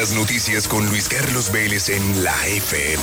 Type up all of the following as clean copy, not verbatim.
las noticias con Luis Carlos Vélez en la FM.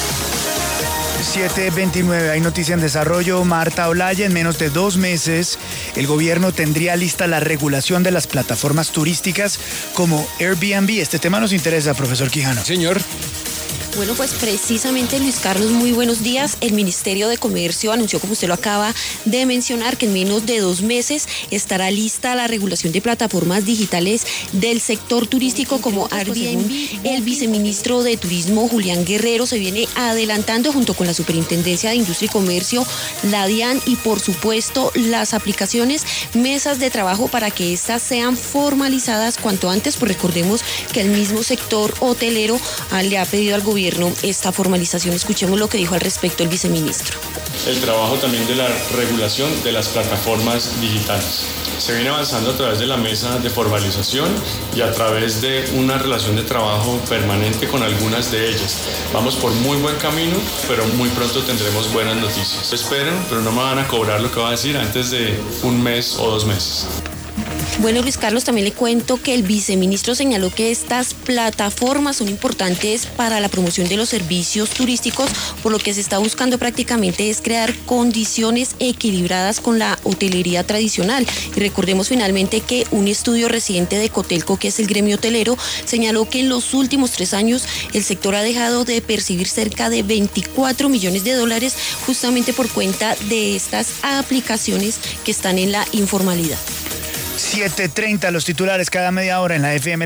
7:29, hay noticia en desarrollo. Marta Olaya, en menos de 2 meses, el gobierno tendría lista la regulación de las plataformas turísticas como Airbnb. Este tema nos interesa, profesor Quijano. Señor. Bueno, pues precisamente, Luis Carlos, muy buenos días. El Ministerio de Comercio anunció, como usted lo acaba de mencionar, que en menos de 2 meses estará lista la regulación de plataformas digitales del sector turístico como Airbnb. El viceministro de Turismo, Julián Guerrero, se viene adelantando junto con la Superintendencia de Industria y Comercio, la DIAN y, por supuesto, las aplicaciones, mesas de trabajo para que éstas sean formalizadas cuanto antes. Pues recordemos que el mismo sector hotelero le ha pedido al gobierno esta formalización. Escuchemos lo que dijo al respecto el viceministro. El trabajo también de la regulación de las plataformas digitales. Se viene avanzando a través de la mesa de formalización y a través de una relación de trabajo permanente con algunas de ellas. Vamos por muy buen camino, pero muy pronto tendremos buenas noticias. Esperen, pero no me van a cobrar lo que va a decir antes de 1 mes o 2 meses. Bueno, Luis Carlos, también le cuento que el viceministro señaló que estas plataformas son importantes para la promoción de los servicios turísticos, por lo que se está buscando prácticamente es crear condiciones equilibradas con la hotelería tradicional. Y recordemos finalmente que un estudio reciente de Cotelco, que es el gremio hotelero, señaló que en los últimos 3 años el sector ha dejado de percibir cerca de $24 millones justamente por cuenta de estas aplicaciones que están en la informalidad. 7:30, los titulares cada media hora en la FM.